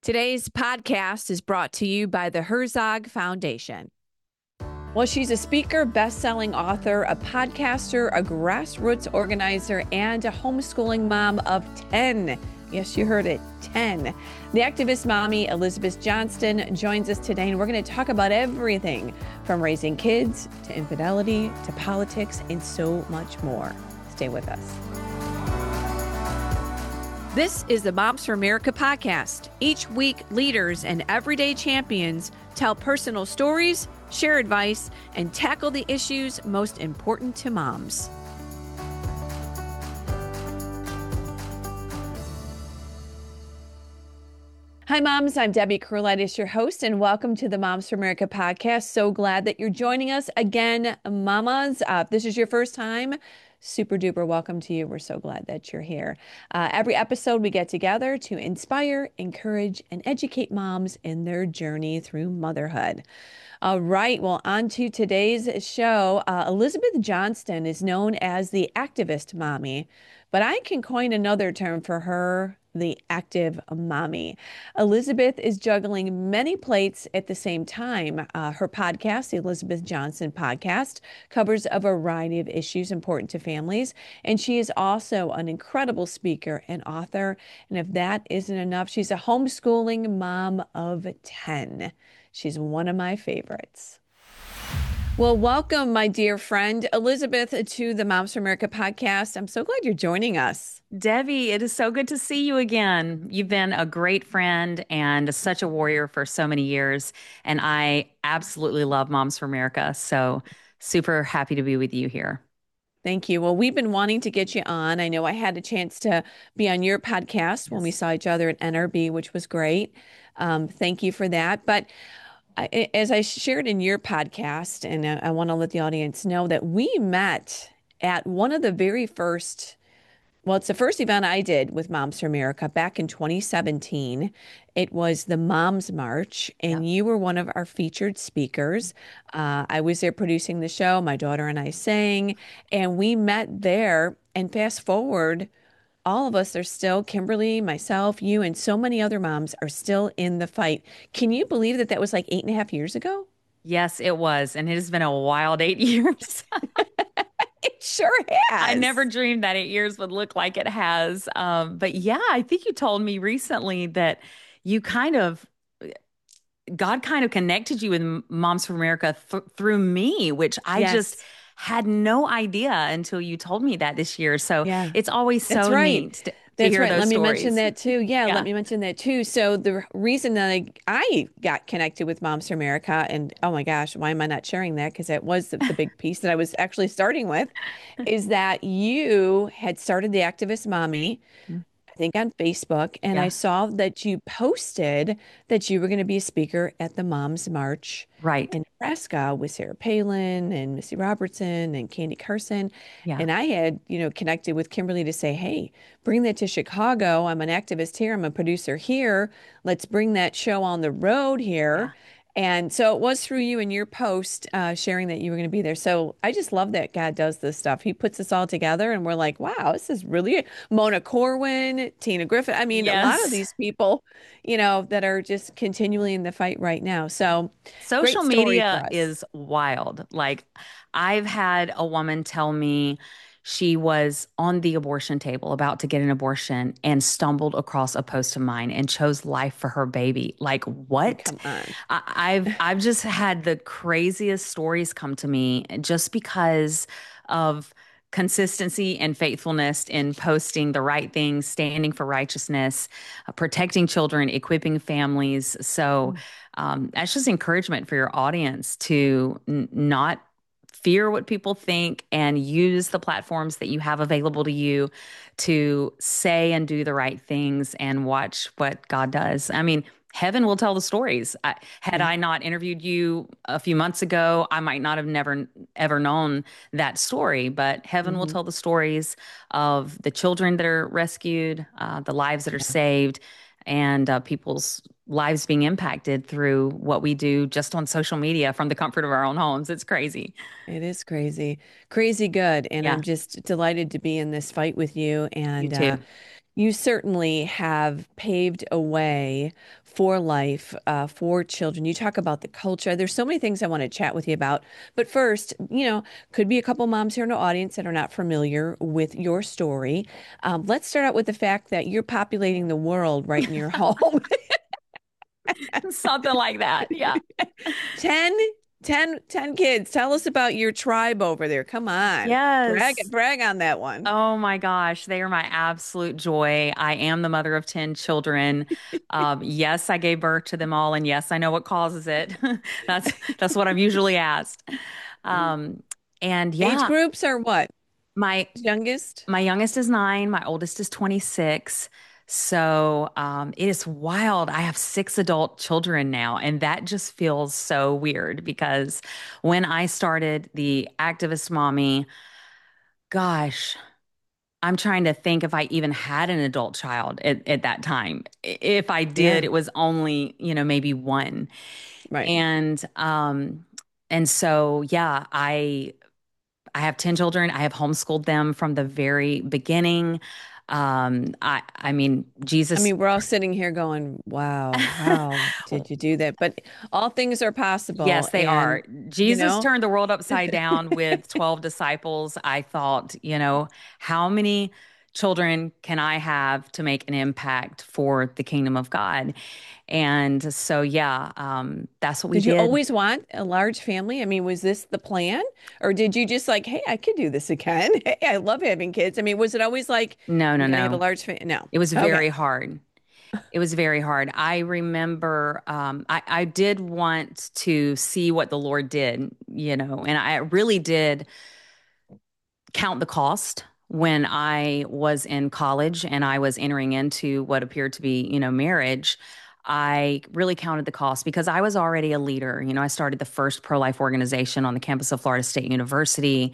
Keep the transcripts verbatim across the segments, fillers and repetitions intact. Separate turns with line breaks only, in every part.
Today's podcast is brought to you by the Herzog Foundation. Well, she's a speaker, best-selling author, a podcaster, a grassroots organizer, and a homeschooling mom of ten. Yes, you heard it, ten. The activist mommy, Elizabeth Johnston, joins us today, and we're going to talk about everything from raising kids to infidelity to politics and so much more. Stay with us. This is the Moms for America podcast. Each week, leaders and everyday champions tell personal stories, share advice, and tackle the issues most important to moms. Hi, moms. I'm Debbie Curlitis, your host, and welcome to the Moms for America podcast. So glad that you're joining us again, mamas. Uh, if this is your first time, super duper welcome to you. We're so glad that you're here. Uh, every episode, we get together to inspire, encourage, and educate moms in their journey through motherhood. All right. Well, on to today's show. Uh, Elizabeth Johnston is known as the activist mommy, but I can coin another term for her, the active mommy. Elizabeth is juggling many plates at the same time. Uh, her podcast, the Elizabeth Johnston Podcast, covers a variety of issues important to families. And she is also an incredible speaker and author. And if that isn't enough, she's a homeschooling mom of ten. She's one of my favorites. Well, welcome, my dear friend, Elizabeth, to the Moms for America podcast. I'm so glad you're joining us.
Debbie, it is so good to see you again. You've been a great friend and such a warrior for so many years. And I absolutely love Moms for America. So super happy to be with you here.
Thank you. Well, we've been wanting to get you on. I know I had a chance to be on your podcast yes. when we saw each other at N R B, which was great. Um, thank you for that. But I, as I shared in your podcast, and I, I want to let the audience know that we met at one of the very first Well, it's the first event I did with Moms for America back in twenty seventeen. It was the Moms March, and yeah. you were one of our featured speakers. Uh, I was there producing the show. My daughter and I sang, and we met there. And fast forward, all of us are still, Kimberly, myself, you, and so many other moms are still in the fight. Can you believe that that was like eight and a half years ago?
Yes, it was. And it has been a wild eight years.
It sure has.
I never dreamed that eight years would look like it has. Um, but yeah, I think you told me recently that you kind of, God kind of connected you with Moms for America th- through me, which I yes. just had no idea until you told me that this year. So yeah. it's always so
That's right.
neat to, to
That's
hear
right.
those
Let
stories.
me mention that too. Yeah,
yeah,
let me mention that too. So the reason that I, I got connected with Moms for America, and oh my gosh, why am I not sharing that? Because that was the, the big piece that I was actually starting with, is that you had started the Activist Mommy, I think on Facebook, and yeah. I saw that you posted that you were going to be a speaker at the Moms March
right.
in Nebraska with Sarah Palin and Missy Robertson and Candy Carson.
Yeah.
And I had, you know, connected with Kimberly to say, hey, bring that to Chicago. I'm an activist here. I'm a producer here. Let's bring that show on the road here. Yeah. And so it was through you and your post uh, sharing that you were going to be there. So I just love that God does this stuff. He puts us all together and we're like, wow, this is really Mona Corwin, Tina Griffin. I mean, yes. a lot of these people, you know, that are just continually in the fight right now. So
social media is wild. Like I've had a woman tell me she was on the abortion table about to get an abortion and stumbled across a post of mine and chose life for her baby. Like what?
Come on.
I, I've I've just had the craziest stories come to me just because of consistency and faithfulness in posting the right things, standing for righteousness, uh, protecting children, equipping families. So um, that's just encouragement for your audience to n- not fear what people think and use the platforms that you have available to you to say and do the right things and watch what God does. I mean, heaven will tell the stories. I, had yeah. I not interviewed you a few months ago, I might not have never, ever known that story, but heaven mm-hmm. will tell the stories of the children that are rescued, uh, the lives that are saved, and uh, people's lives being impacted through what we do just on social media from the comfort of our own homes. It's crazy.
It is crazy, crazy good. And yeah. I'm just delighted to be in this fight with you. And
you too.
Uh, you certainly have paved a way for life, uh, for children. You talk about the culture. There's so many things I want to chat with you about. But first, you know, could be a couple moms here in the audience that are not familiar with your story. Um, let's start out with the fact that you're populating the world right in your home.
Something like that. Yeah.
ten, ten, ten kids. Tell us about your tribe over there. Come on. Brag,
Yes.
brag on that one.
Oh my gosh, they are my absolute joy. I am the mother of ten children. Um, yes, I gave birth to them all, and yes, I know what causes it. That's that's what I'm usually asked. Um, and
Age
yeah,
groups are what?
my
Youngest?
my youngest is nine, my oldest is twenty-six. So um, it is wild. I have six adult children now, and that just feels so weird because when I started the activist mommy, gosh. I'm trying to think if I even had an adult child at, at that time. I- If I did,
Yeah,
it was only, you know, maybe one.
right.
And um and so yeah, I I have ten children. I have homeschooled them from the very beginning. Um I I mean,
I
Jesus.
mean, we're all sitting here going, wow, how did you do that? But all things are possible.
Yes, they
And,
are.
you
Jesus
know,
turned the world upside down with twelve disciples. I thought, you know, how many children can I have to make an impact for the kingdom of God? And so, yeah, um, that's what we
did you
did.
always want a large family? I mean, was this the plan? Or did you just like, hey, I could do this again? Hey, I love having kids. I mean, was it always like,
No,
I'm
no,
going to have a
no.
large family? No.
It was
Okay.
very hard. It was very hard. I remember um, I, I did want to see what the Lord did, you know, and I really did count the cost when I was in college and I was entering into what appeared to be, you know, marriage. I really counted the cost because I was already a leader. You know, I started the first pro-life organization on the campus of Florida State University.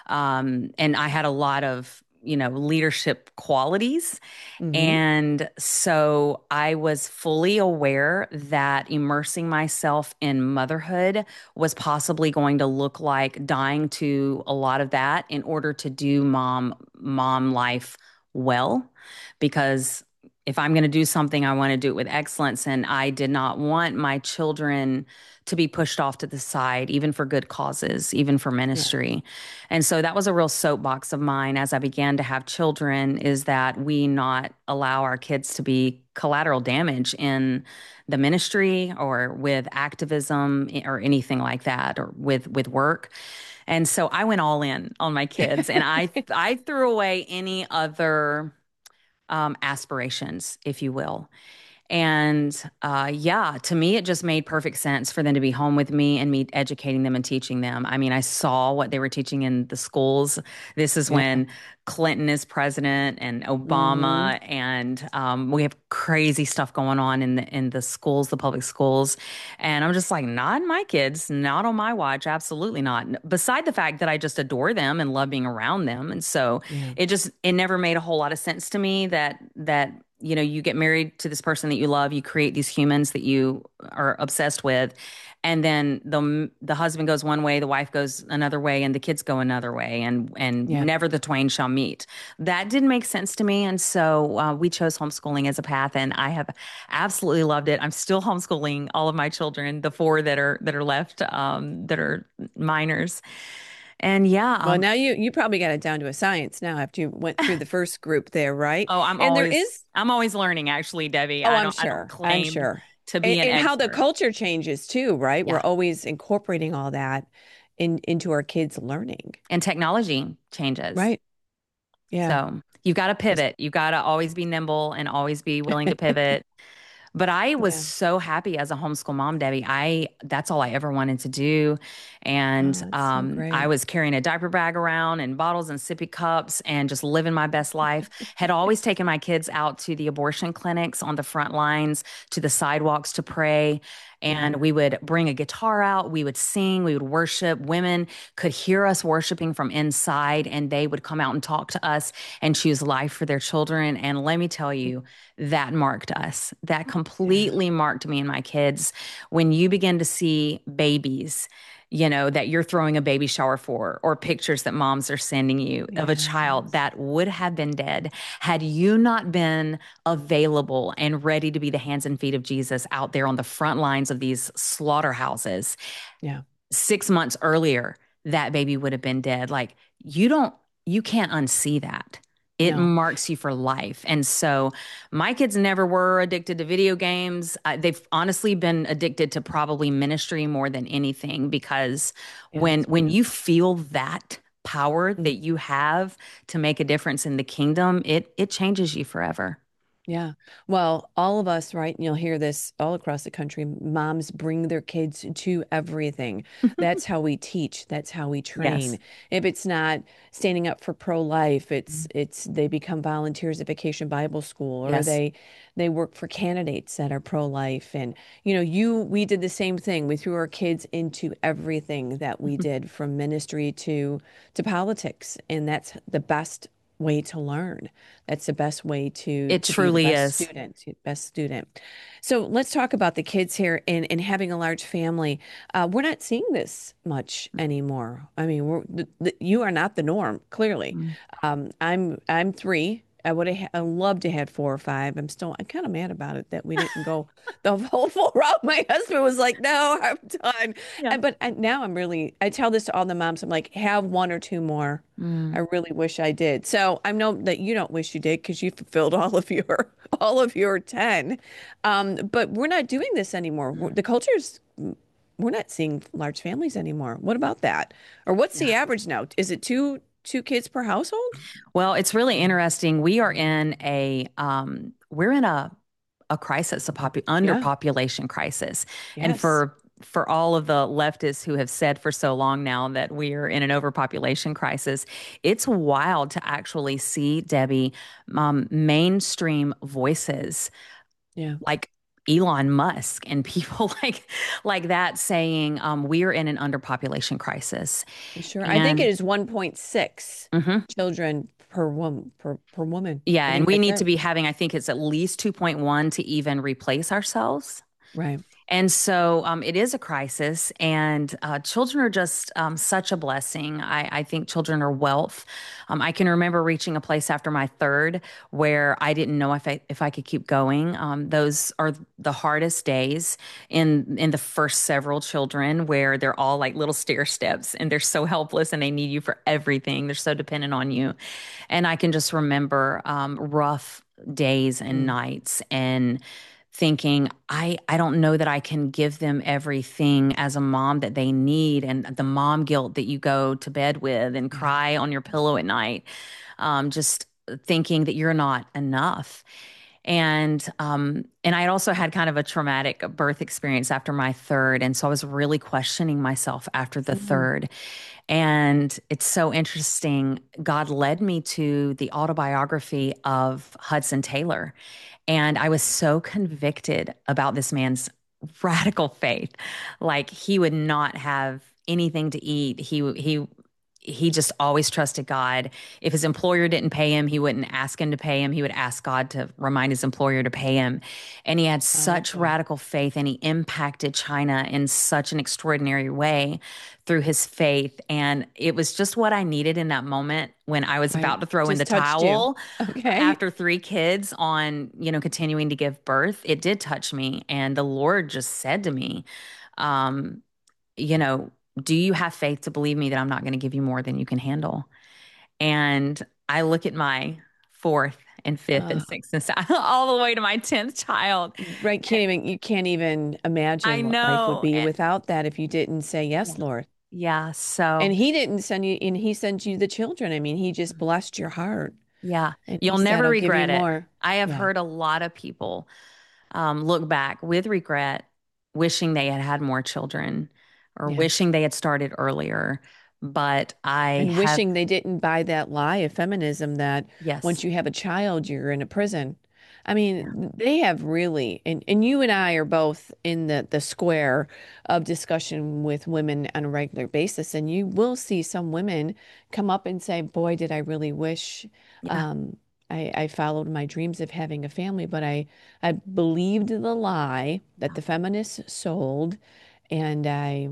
Um, and I had a lot of, you know, leadership qualities.
Hmm.
And so I was fully aware that immersing myself in motherhood was possibly going to look like dying to a lot of that in order to do mom mom life well. Because if I'm going to do something, I want to do it with excellence. And I did not want my children to be pushed off to the side, even for good causes, even for
Yeah.
ministry. And so that was a real soapbox of mine as I began to have children is that we not allow our kids to be collateral damage in the ministry or with activism or anything like that or with with work. And so I went all in on my kids and I I threw away any other um, aspirations, if you will. And uh, yeah, to me, it just made perfect sense for them to be home with me and me educating them and teaching them. I mean, I saw what they were teaching in the schools. This is
Yeah.
when Clinton is president and
Hmm.
Obama, and um, we have crazy stuff going on in the in the schools, the public schools. And I'm just like, not my kids, not on my watch, absolutely not. Beside the fact that I just adore them and love being around them, and so
Yeah.
it just it never made a whole lot of sense to me that that you know, you get married to this person that you love, you create these humans that you are obsessed with, and then the the husband goes one way, the wife goes another way, and the kids go another way, and and
Yeah.
never the twain shall meet. That didn't make sense to me, and so uh, we chose homeschooling as a path, and I have absolutely loved it. I'm still homeschooling all of my children, the four that are that are left, um, that are minors, and yeah,
Well,
um,
now you you probably got it down to a science now after you went through the first group there, right?
oh, I'm
And there
always
is,
I'm always learning, actually, Debbie.
oh,
I
I'm
don't I don't
sure. I'm
claim
sure.
to
And,
be an
and how the
expert.
culture changes too, right? We're
Yeah.
always incorporating all that in into our kids' learning.
And technology changes.
Right. Yeah.
So you've got to pivot. You've got to always be nimble and always be willing to pivot. But I was
Yeah.
so happy as a homeschool mom, Debbie. I that's all I ever wanted to do.
Oh,
And
that's so
um, I
great.
was carrying a diaper bag around and bottles and sippy cups and just living my best life. Had always taken my kids out to the abortion clinics on the front lines, to the sidewalks to pray.
Yeah.
And we would bring a guitar out, we would sing, we would worship. Women could hear us worshiping from inside, and they would come out and talk to us and choose life for their children. And let me tell you, that marked us. That
Yeah.
completely marked me and my kids. When you begin to see babies you know, that you're throwing a baby shower for, or pictures that moms are sending you of a child
Yes.
that would have been dead had you not been available and ready to be the hands and feet of Jesus out there on the front lines of these slaughterhouses.
Yeah.
Six months earlier, that baby would have been dead. Like, you don't, you can't unsee that. It
No.
marks you for life. And so my kids never were addicted to video games. Uh, they've honestly been addicted to probably ministry more than anything, because
Yeah,
when
that's
when you
beautiful.
feel that power that
Mm.
you have to make a difference in the kingdom, it it changes you forever.
Yeah. Well, all of us, right? And you'll hear this all across the country. Moms bring their kids to everything. That's how we teach. That's how we train.
Yes.
If it's not standing up for pro-life, it's it's they become volunteers at Vacation Bible School, or
Yes.
they they work for candidates that are pro-life. And you know, you we did the same thing. We threw our kids into everything that we did, from ministry to to politics, and that's the best way to learn. That's the best way to
It
to be the
truly
best
is.
student, best student. So let's talk about the kids here and, and having a large family. Uh, we're not seeing this much anymore. I mean, we're, the, the, you are not the norm, clearly.
Mm.
Um, I'm I'm three. I would have I loved to have four or five. I'm still I'm kind of mad about it that we didn't go the whole full route. My husband was like, "No, I'm done."
Yeah.
And, but I, now I'm really I tell this to all the moms. I'm like, have one or two more. I
Mm.
really wish I did. So I know that you don't wish you did because you fulfilled all of your all of your ten. Um, but we're not doing this anymore. We're- The culture's we're not seeing large families anymore. What about that? Or what's the
Yeah.
average now? Is it two two kids per household?
Well, it's really interesting. We are in a um, we're in a a crisis, a popu
Yeah.
underpopulation crisis, and
Yes.
for for all of the leftists who have said for so long now that we are in an overpopulation crisis, it's wild to actually see, Debbie, um, mainstream voices
Yeah.
like Elon Musk and people like like that saying um, we're in an underpopulation crisis.
Sure. I think it
And
is one point six
mhm.
children per woman per per woman.
Yeah,
I
and
think
we
that's
need to
it.
be having, I think it's at least two point one to even replace ourselves.
Right.
And so um, it is a crisis, and uh, children are just um, such a blessing. I, I think children are wealth. Um, I can remember reaching a place after my third where I didn't know if I if I could keep going. Um, those are the hardest days in in the first several children, where they're all like little stair steps, and they're so helpless, and they need you for everything. They're so dependent on you, and I can just remember um, rough days and
Mm.
nights and thinking I I don't know that I can give them everything as a mom that they need, and the mom guilt that you go to bed with and
Yeah.
cry on your pillow at night, um, just thinking that you're not enough. And um, and I also had kind of a traumatic birth experience after my third, and so I was really questioning myself after the
Mhm.
third. And it's so interesting. God led me to the autobiography of Hudson Taylor. And I was so convicted about this man's radical faith. Like, he would not have anything to eat. He he he just always trusted God. If his employer didn't pay him, he wouldn't ask him to pay him. He would ask God to remind his employer to pay him. And he had such
Powerful.
radical faith, and he impacted China in such an extraordinary way through his faith. And it was just what I needed in that moment when I was
Right.
about to throw in the
Just touched you.
towel
Okay.
after three kids on, you know, continuing to give birth. It did touch me. And the Lord just said to me, um, you know, do you have faith to believe me that I'm not going to give you more than you can handle? And I look at my fourth and fifth and
Uh,
sixth and se- all the way to my tenth child.
right. Can't even you can't even
I
imagine what life would
know.
be
And
without that if you didn't say
yeah,
yes, Lord.
yeah. So,
And he didn't send you, and he sent you the children. I mean, he just blessed your heart.
yeah,
And he
you'll
said,
never
I'll give you
regret it.
more.
I have
Yeah.
heard a lot of people um, look back with regret, wishing they had had more children or
Yes.
wishing they had started earlier. But I
And
have,
wishing they didn't buy that lie of feminism that
yes,
once you have a child, you're in a prison. I
yeah,
mean, they have really, and, and you and I are both in the, the square of discussion with women on a regular basis. And you will see some women come up and say, boy, did I really wish
yeah,
um, I, I followed my dreams of having a family, but I, I believed the lie that the feminists sold. And I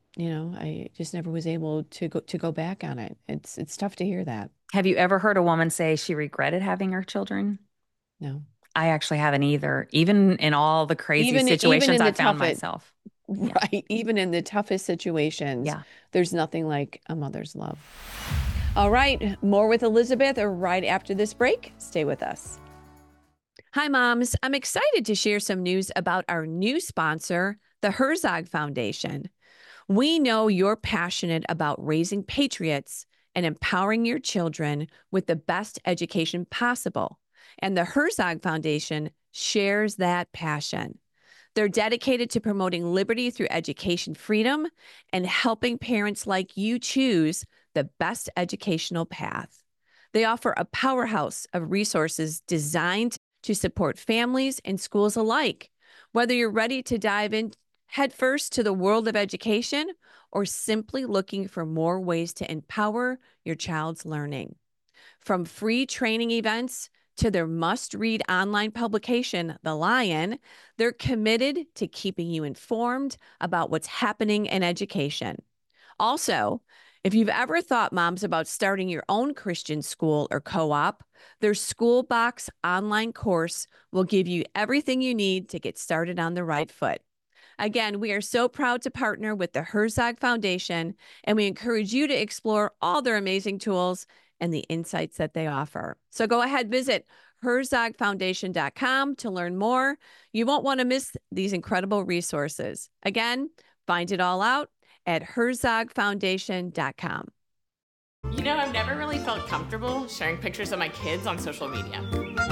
you know, I just never was able to go to go back on it. It's it's tough to hear that.
Have you ever heard a woman say she regretted having her children?
No.
I actually haven't either, even in all the crazy
Even even
situations
in the
I found
toughest,
myself. Yeah.
right, even in the toughest situations,
Yeah.
there's nothing like a mother's love. All right, more with Elizabeth right after this break. Stay with us. Hi, moms. I'm excited to share some news about our new sponsor, the Herzog Foundation. We know you're passionate about raising patriots and empowering your children with the best education possible. And the Herzog Foundation shares that passion. They're dedicated to promoting liberty through education freedom and helping parents like you choose the best educational path. They offer a powerhouse of resources designed to support families and schools alike. Whether you're ready to dive in headfirst to the world of education or simply looking for more ways to empower your child's learning. From free training events to their must read online publication, The Lion, they're committed to keeping you informed about what's happening in education. Also, if you've ever thought, moms, about starting your own Christian school or co op, their School Box online course will give you everything you need to get started on the right foot. Again, we are so proud to partner with the Herzog Foundation, and we encourage you to explore all their amazing tools and the insights that they offer. So go ahead, visit herzog foundation dot com to learn more. You won't want to miss these incredible resources. Again, find it all out at herzog foundation dot com.
You know, I've never really felt comfortable sharing pictures of my kids on social media.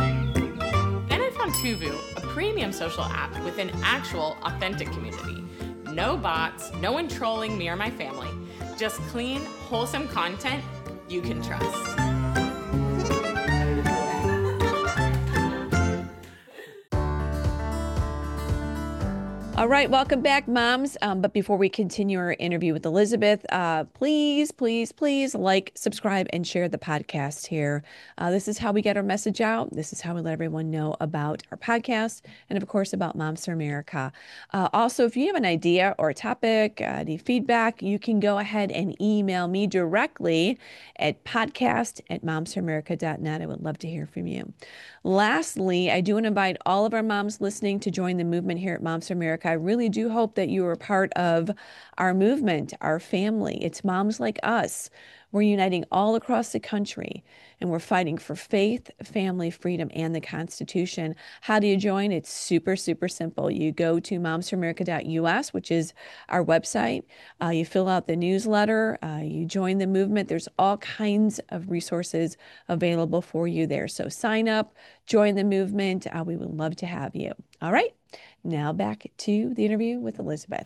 Then I found Tuvu, a premium social app with an actual, authentic community. No bots, no one trolling me or my family. Just clean, wholesome content you can trust.
All right, welcome back, moms. Um, but before we continue our interview with Elizabeth, uh, please, please, please like, subscribe, and share the podcast here. Uh, this is how we get our message out. This is how we let everyone know about our podcast and, of course, about Moms for America. Uh, also, if you have an idea or a topic, uh, any feedback, you can go ahead and email me directly at podcast at moms for america dot net. I would love to hear from you. Lastly, I do want to invite all of our moms listening to join the movement here at Moms for America. I really do hope that you are part of our movement, our family. It's moms like us. We're uniting all across the country, and we're fighting for faith, family, freedom, and the Constitution. How do you join? It's super, super simple. You go to moms for america dot U S, which is our website. Uh, you fill out the newsletter. Uh, you join the movement. There's all kinds of resources available for you there. So sign up, join the movement. Uh, we would love to have you. All right. Now back to the interview with Elizabeth.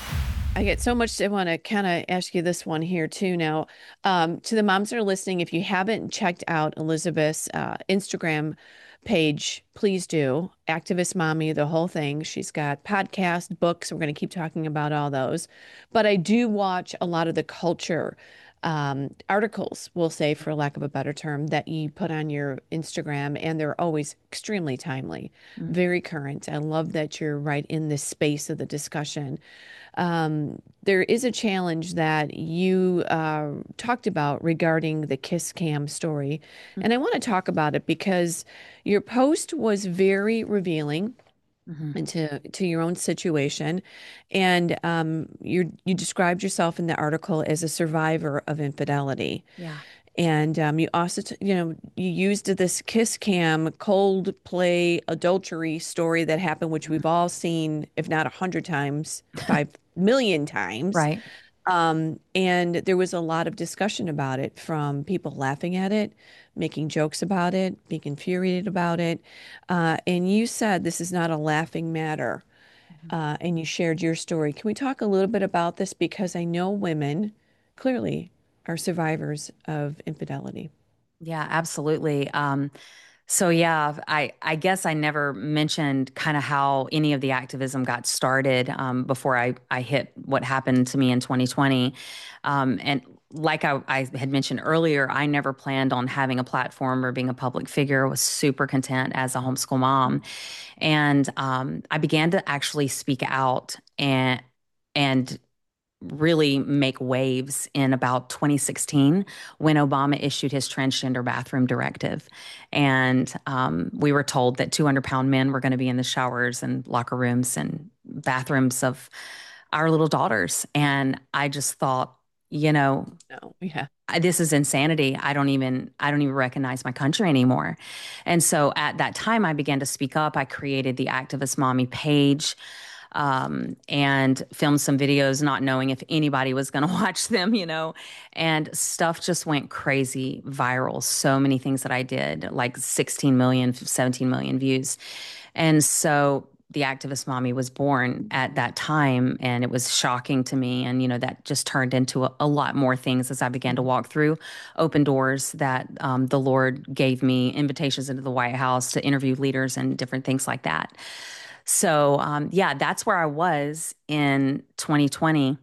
I get so much. I want to kind of ask you this one here too. Now, um, to the moms that are listening, if you haven't checked out Elizabeth's uh, Instagram page, please do. Activist Mommy, the whole thing. She's got podcasts, books. We're going to keep talking about all those. But I do watch a lot of the culture um, articles, we'll say, for lack of a better term, that you put on your Instagram, and they're always extremely timely,
Mm.
very current. I love that you're right in the space of the discussion. Um, there is a challenge that you uh, talked about regarding the Kiss Cam story. And I want to talk about it because your post was very revealing
Mm-hmm.
into to your own situation. And um, you you described yourself in the article as a survivor of infidelity.
Yeah.
And um, you also, t- you know, you used this Kiss Cam cold play adultery story that happened, which we've all seen, if not a hundred times, five million times.
Right.
Um, and there was a lot of discussion about it from people laughing at it, making jokes about it, being infuriated about it. Uh, and you said this is not a laughing matter. Uh, and you shared your story. Can we talk a little bit about this? Because I know women clearly are survivors of infidelity.
Yeah, absolutely. Um, so yeah, I I guess I never mentioned kind of how any of the activism got started um, before I I hit what happened to me in twenty twenty, um, and like I, I had mentioned earlier, I never planned on having a platform or being a public figure. I was super content as a homeschool mom, and um, I began to actually speak out and and really make waves in about twenty sixteen when Obama issued his transgender bathroom directive. And um, we were told that two hundred pound men were going to be in the showers and locker rooms and bathrooms of our little daughters. And I just thought, you know,
No, yeah.
I- this is insanity. I don't even I don't even recognize my country anymore. And so at that time, I began to speak up. I created the Activist Mommy page, um, and filmed some videos, not knowing if anybody was going to watch them, you know. And stuff just went crazy viral. So many things that I did, like sixteen million, seventeen million views. And so the Activist Mommy was born at that time, and it was shocking to me. And, you know, that just turned into a, a lot more things as I began to walk through open doors that um, the Lord gave me invitations into the White House to interview leaders and different things like that. So, um, yeah, that's where I was in twenty twenty.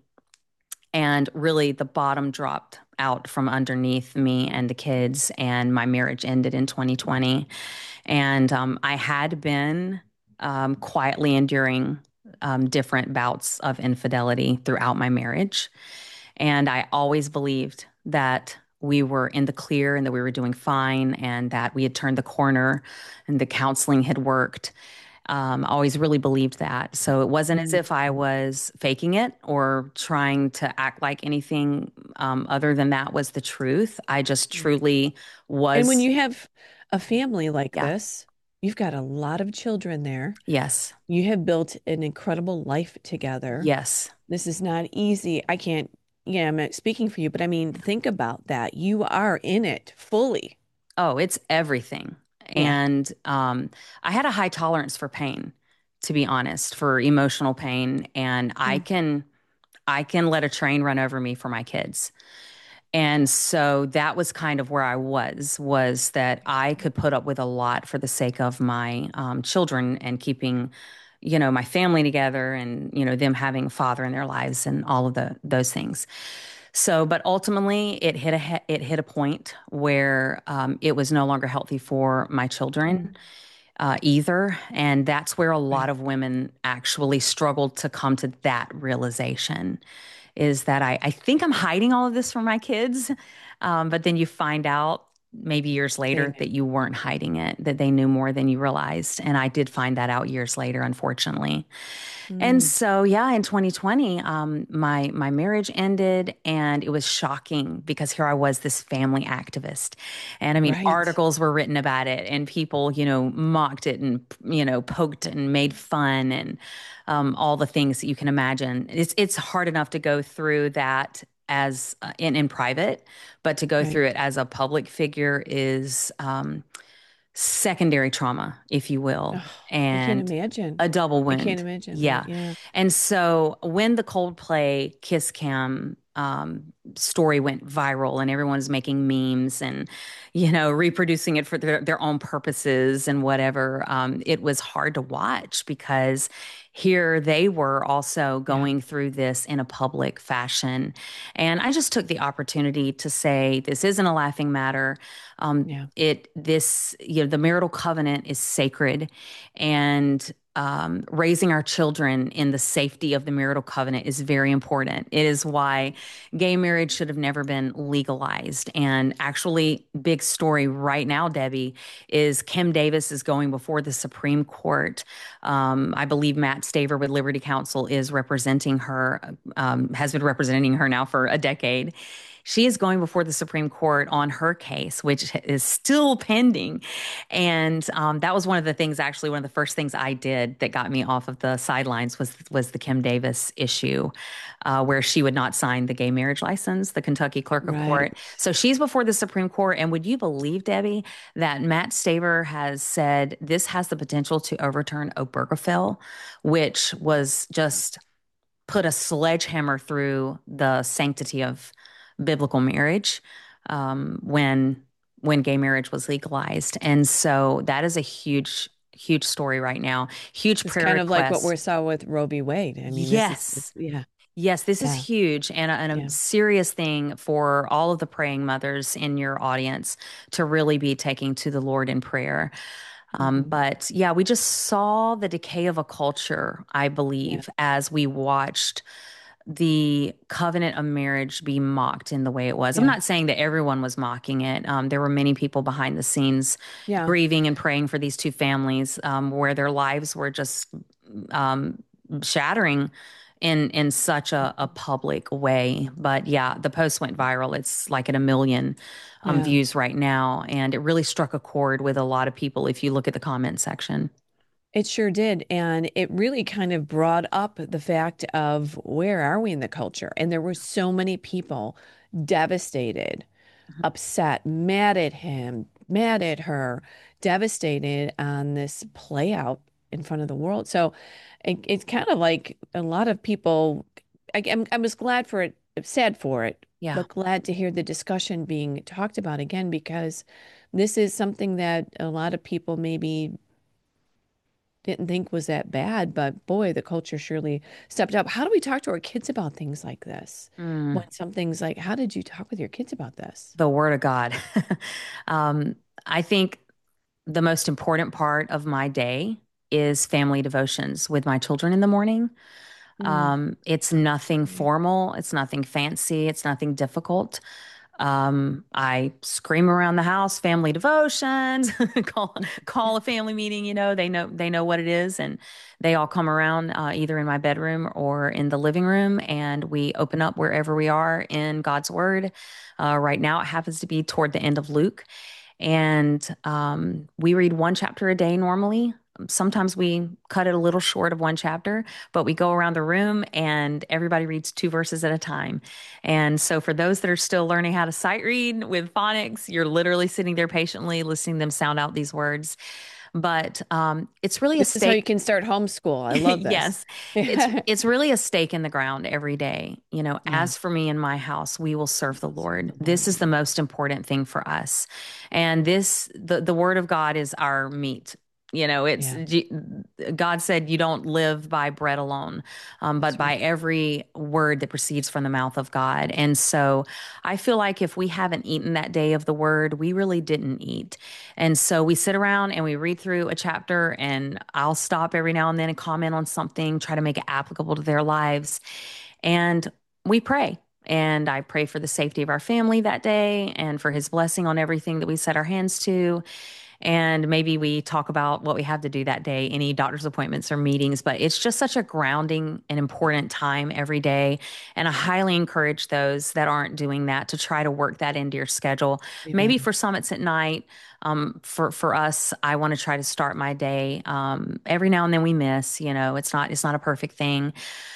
And really, the bottom dropped out from underneath me and the kids, and my marriage ended in twenty twenty. And um, I had been um, quietly enduring um, different bouts of infidelity throughout my marriage. And I always believed that we were in the clear and that we were doing fine and that we had turned the corner and the counseling had worked. Um, I always really believed that. So it wasn't as if I was faking it or trying to act like anything um, other than that was the truth. I just truly was.
And when you have a family like
Yeah.
this, you've got a lot of children there.
Yes.
You have built an incredible life together.
Yes.
This is not easy. I can't, yeah, I'm not speaking for you, but I mean, think about that. You are in it fully.
Oh, it's everything.
Yeah.
And um, I had a high tolerance for pain, to be honest, for emotional pain. And I can, I can let a train run over me for my kids. And so that was kind of where I was, was that I could put up with a lot for the sake of my um, children and keeping, you know, my family together and, you know, them having a father in their lives and all of the those things. So, but ultimately, it hit a he- it hit a point where um, it was no longer healthy for my children uh, either, and that's where a lot of women actually struggled to come to that realization. Is that I, I think I'm hiding all of this from my kids, um, but then you find out maybe years later
Okay.
that you weren't hiding it, that they knew more than you realized, and I did find that out years later, unfortunately. And
Mm.
so, yeah, in twenty twenty, um, my my marriage ended, and it was shocking because here I was, this family activist, and I mean,
Right.
articles were written about it, and people, you know, mocked it, and you know, poked and made fun, and um, all the things that you can imagine. It's it's hard enough to go through that as uh, in in private, but to go
Right.
through it as a public figure is um, secondary trauma, if you will,
Oh, I can't
and
imagine.
a double
I can't
wound.
imagine
Yeah.
that. Yeah.
And so when the Coldplay Kiss Cam um, story went viral and everyone was making memes and, you know, reproducing it for their, their own purposes and whatever, um, it was hard to watch because here they were also going through this in a public fashion. And I just took the opportunity to say, this isn't a laughing matter. Um,
Yeah.
it, this, you know, the marital covenant is sacred, and um, raising our children in the safety of the marital covenant is very important. It is why gay marriage should have never been legalized. And actually, big story right now, Debbie, is Kim Davis is going before the Supreme Court. Um, I believe Matt Staver with Liberty Counsel is representing her, um, has been representing her now for a decade. She is going before the Supreme Court on her case, which is still pending. And um, that was one of the things, actually, one of the first things I did that got me off of the sidelines was was the Kim Davis issue, uh, where she would not sign the gay marriage license, the Kentucky Clerk of
Right.
Court. So she's before the Supreme Court. And would you believe, Debbie, that Matt Staver has said this has the potential to overturn Obergefell, which was just put a sledgehammer through the sanctity of biblical marriage um, when when gay marriage was legalized. And so that is a huge, huge story right now. Huge
It's
prayer
kind of like what
request.
we saw with Roe v. Wade. I mean, this is,
Yes.
this, yeah.
Yes, this
Yeah.
is huge and a, and a
Yeah.
serious thing for all of the praying mothers in your audience to really be taking to the Lord in prayer. Um,
Mhm.
but yeah, we just saw the decay of a culture, I
Yeah.
believe, as we watched the covenant of marriage be mocked in the way it was. I'm
Yeah.
not saying that everyone was mocking it. Um, there were many people behind the scenes
Yeah.
grieving and praying for these two families, um, where their lives were just um, shattering in in such a, a public way. But yeah, the post went viral. It's like at a million um,
Yeah.
views right now, and it really struck a chord with a lot of people. If you look at the comment section.
It sure did. And it really kind of brought up the fact of where are we in the culture? And there were so many people devastated, upset, mad at him, mad at her, devastated on this play out in front of the world. So it, it's kind of like a lot of people, I, I'm, I was glad for it, sad for it,
Yeah.
but glad to hear the discussion being talked about again, because this is something that a lot of people maybe didn't think was that bad, but boy, the culture surely stepped up. How do we talk to our kids about things like this?
Mm.
When something's like, how did you talk with your kids about this?
The word of God. um, I think the most important part of my day is family devotions with my children in the morning.
Mm.
Um, it's nothing formal, it's nothing fancy, it's nothing difficult. Um, I scream around the house, family devotions, call call a family meeting. You know, they know they know what it is, and they all come around uh, either in my bedroom or in the living room, and we open up wherever we are in God's Word. Uh, right now, it happens to be toward the end of Luke, and um, we read one chapter a day normally. Sometimes we cut it a little short of one chapter, but we go around the room and everybody reads two verses at a time. And so, for those that are still learning how to sight read with phonics, you're literally sitting there patiently listening to them sound out these words. But um, it's really a
This is how you
stake.
can start homeschool. I love this.
Yes, it's it's really a stake in the ground every day. You know,
Yeah.
as for me and my house, we will serve the
Serve
Lord.
the
This
Lord.
is the most important thing for us. And this the the word of God is our meat. You know, it's
Yeah,
G- God said you don't live by bread alone, um, but
that's
by
right.
every word that proceeds from the mouth of God. And so I feel like if we haven't eaten that day of the word, we really didn't eat. And so we sit around and we read through a chapter, and I'll stop every now and then and comment on something, try to make it applicable to their lives. And we pray. And I pray for the safety of our family that day and for his blessing on everything that we set our hands to. And maybe we talk about what we have to do that day, any doctor's appointments or meetings, but it's just such a grounding and important time every day. And I highly encourage those that aren't doing that to try to work that into your schedule. Maybe
Amen.
for some it's at night. Um, for for us, I want to try to start my day. Um, every now and then we miss, you know, it's not it's not a perfect thing,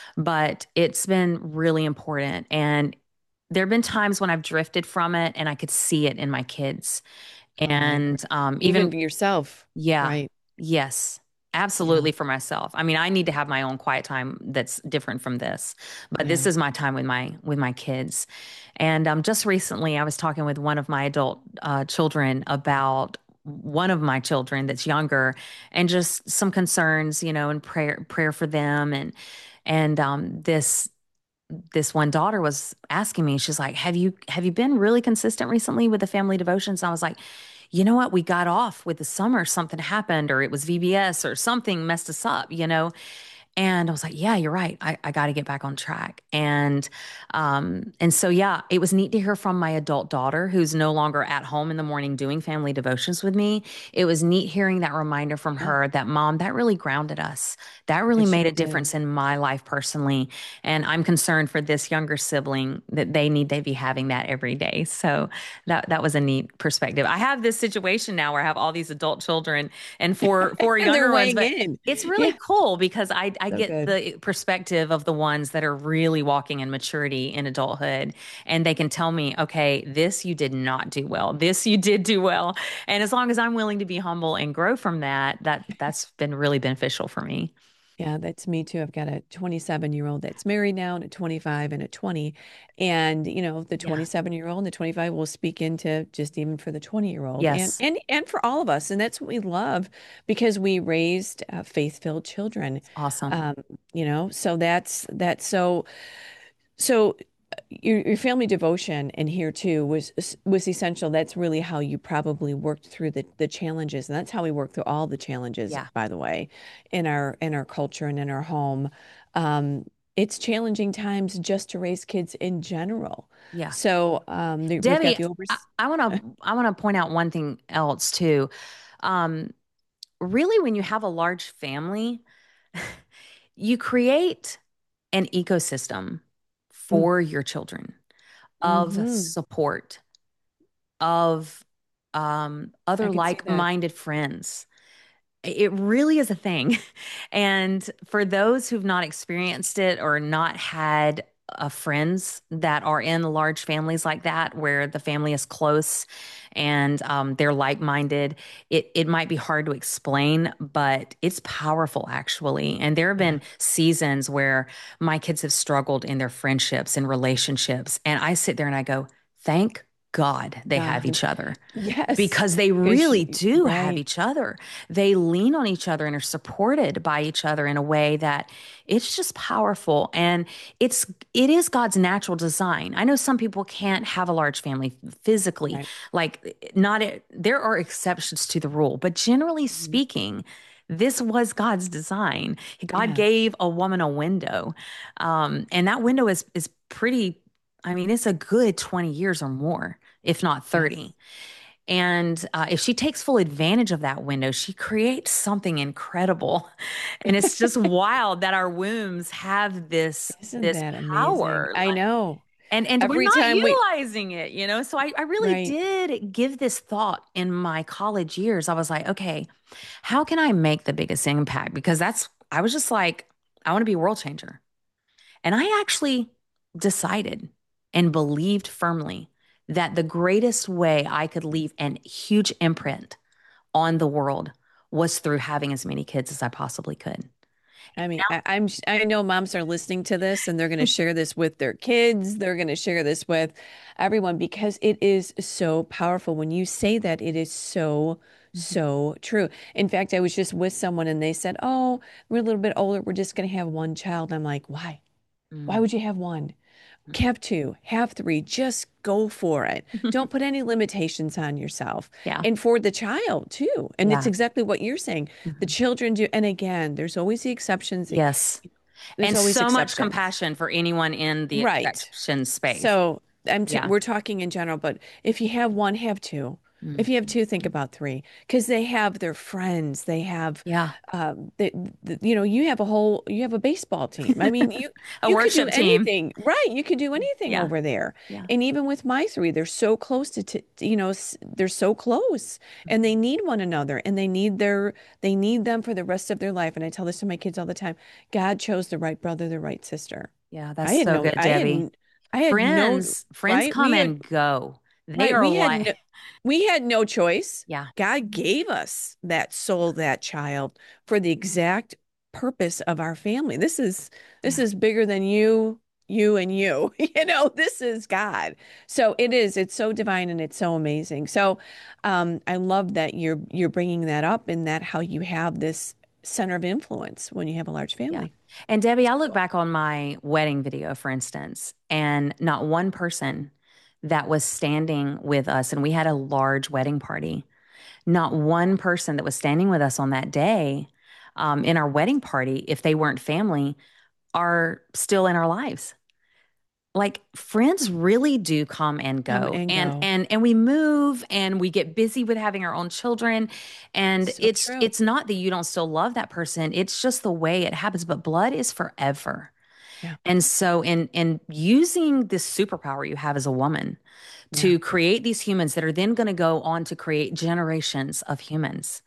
but it's been really important. And there have been times when I've drifted from it and I could see it in my kids.
Oh, I agree.
And um,
Even
even,
for yourself,
yeah,
right?
yes,
Yeah,
absolutely for myself. I mean, I need to have my own quiet time that's different from this, but this
yeah.
is my time with my with my kids. And um, just recently, I was talking with one of my adult uh, children about one of my children that's younger, and just some concerns, you know, and prayer prayer for them, and and um, this this one daughter was asking me, she's like, have you have you been really consistent recently with the family devotions? And I was like, you know what, we got off with the summer, something happened, or it was V B S or something messed us up, you know. And I was like, yeah, you're right. I, I got to get back on track. And um, and so yeah, it was neat to hear from my adult daughter who's no longer at home in the morning doing family devotions with me. It was neat hearing that reminder from
Yeah,
her that mom, that really grounded us. That really
it
made
sure
a
did.
difference in my life personally. And I'm concerned for this younger sibling that they need to be having that every day. So that that was a neat perspective. I have this situation now where I have all these adult children and four four
And they're
younger ones,
weighing
but
in.
it's
Yeah,
really cool because I, I
so
get
good.
the perspective of the ones that are really walking in maturity in adulthood. And they can tell me, okay, this you did not do well. This you did do well. And as long as I'm willing to be humble and grow from that, that that's been really beneficial for me.
Yeah, that's me too. I've got a twenty-seven year old that's married now, and a twenty-five and a twenty. And, you know, the
Yeah.
twenty-seven year old and the twenty-five will speak into just even for the twenty year old and,
Yes.
and, and for all of us. And that's what we love because we raised uh, faith filled children.
It's awesome.
Um, you know, so that's, that's so, so your, your family devotion in here too was was essential. That's really how you probably worked through the the challenges, and that's how we work through all the challenges,
Yeah.
by the way, in our in our culture and in our home. Um, it's challenging times just to raise kids in general.
Yeah.
So um, the- we've got
Debbie,
the
I,
overs.
I want to I want to point out one thing else too. Um, really, when you have a large family, you create an ecosystem for your children of
Mm-hmm.
support, of um,
I
other
can see that.
like-minded friends. It really is a thing. And for those who've not experienced it or not had uh, friends that are in large families like that, where the family is close and um, they're like-minded, it it might be hard to explain, but it's powerful actually. And there have
Yeah.
been seasons where my kids have struggled in their friendships and relationships, and I sit there and I go, "Thank God they have
God.
each other."
Yes.
Because they
Because
really do have
right.
each other. They lean on each other and are supported by each other in a way that it's just powerful. And it's it is God's natural design. I know some people can't have a large family physically.
Right.
Like not there are exceptions to the rule, but generally
Mhm.
speaking, this was God's design. God
Yeah.
gave a woman a window. Um, and that window is is pretty, I mean, it's a good twenty years or more, if not
Yes.
thirty. And uh, if she takes full advantage of that window, she creates something incredible. And it's just wild that our wombs have this
Isn't
this
that amazing?
power.
I
Like,
know.
and and we're
Every
not
time we,
utilizing it, you know? So I, I really
right.
did give this thought in my college years. I was like, okay, how can I make the biggest impact? Because that's I was just like, I want to be a world changer. And I actually decided and believed firmly that the greatest way I could leave an huge imprint on the world was through having as many kids as I possibly could.
I mean, I, I'm I know moms are listening to this and they're going to share this with their kids. They're going to share this with everyone because it is so powerful. When you say that, it is so,
Mhm.
so true. In fact, I was just with someone and they said, "Oh, we're a little bit older. We're just going to have one child." I'm like, "Why? Why
Mm.
would you have one? Have two, have three, just go for it. Don't put any limitations on yourself
Yeah.
and for the child too." And it's
Yeah.
exactly what you're saying. The
Mhm.
children do. And again, there's always the exceptions.
Yes.
There's
And
always
so much
exceptions.
compassion for anyone in the
Right.
exception space.
So I'm t
Yeah.
we're talking in general, but if you have one, have two.
Mm.
If you have two, think about three because they have their friends. They have,
Yeah.
um, the, the, you know, you have a whole, you have a baseball team. I mean, you
A
you could do
worship team.
anything, right? You could do anything
Yeah.
over there.
Yeah.
And even with my three, they're so close to, t you know, s- they're so close, and they need one another, and they need their, they need them for the rest of their life. And I tell this to my kids all the time. God chose the right brother, the right sister.
Yeah.
I
That's
had
so
no,
good,
I
Debbie.
had, I had no,
Friends, friends
right?
come
We had,
and go. They
right.
are
We had
like,
no, we had no choice.
yeah,
God gave us that soul, that child for the exact purpose of our family. This is, this
yeah,
is bigger than you, you and you, you know, this is God. So it is, it's so divine and it's so amazing. So, um, I love that you're, you're bringing that up and that how you have this center of influence when you have a large
yeah.
family.
And Debbie, I look back on my wedding video, for instance, and not one person that was standing with us, and we had a large wedding party. Not one person that was standing with us on that day, um, in our wedding party, if they weren't family, are still in our lives. Like friends really do come and
Come
go,
and
and
go.
and and we move and we get busy with having our own children, and
So
it's
true.
it's not that you don't still love that person, it's just the way it happens. But blood is forever.
Yeah.
And so in in using this superpower you have as a woman
Yeah.
to create these humans that are then going to go on to create generations of humans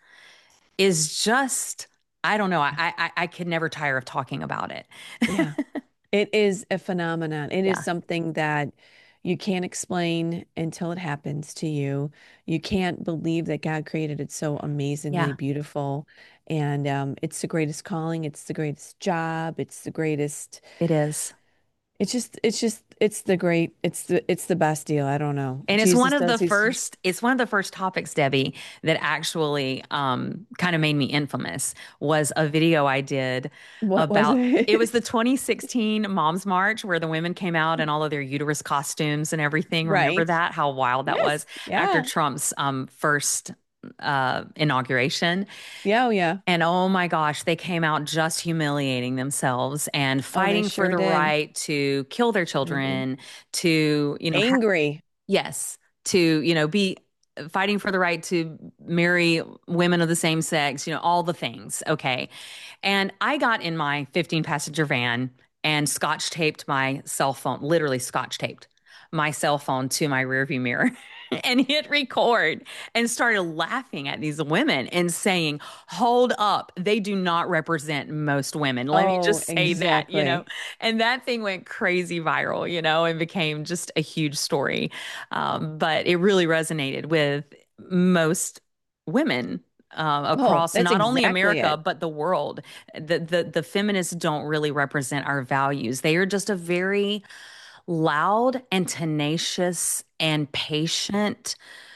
is just, I don't know, I I I could never tire of talking about it.
Yeah. It is a phenomenon. It is
Yeah.
something that you can't explain until it happens to you. You can't believe that God created it so amazingly
Yeah,
beautiful. And um, it's the greatest calling. It's the greatest job. It's the greatest.
it is.
It's just, it's just, it's the great, it's the, it's the best deal. I don't know.
And it's one
Jesus
of
does
the
these.
first, it's one of the first topics, Debbie, that actually um, kind of made me infamous was a video I did
What was
about, it was
it?
the twenty sixteen Moms March where the women came out in all of their uterus costumes and everything. Remember
Right.
that? How wild that was
Yes.
after
Yeah.
Trump's um, first uh, inauguration.
Yeah, oh, yeah.
And oh my gosh, they came out just humiliating themselves and
Oh, they
fighting for
sure
the
did.
right to kill their
Hmm.
children, to, you know, ha
Angry.
yes, to, you know, be fighting for the right to marry women of the same sex, you know, all the things. Okay. And I got in my fifteen passenger van and scotch taped my cell phone, literally scotch taped my cell phone to my rearview mirror and hit record and started laughing at these women and saying, hold up, they do not represent most women. Let me
Oh,
just say that, you know?
exactly.
And that thing went crazy viral, you know, and became just a huge story. Um, but it really resonated with most women uh,
Oh,
across
that's
not only
exactly
America
it.
but the world. The, the the feminists don't really represent our values. They are just a very loud and tenacious and patient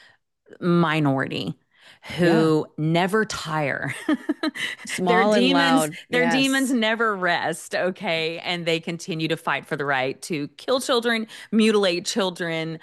minority
Yeah.
who never tire. Their
Small and
demons,
loud.
their demons
Yes.
never rest, okay? And they continue to fight for the right to kill children, mutilate children,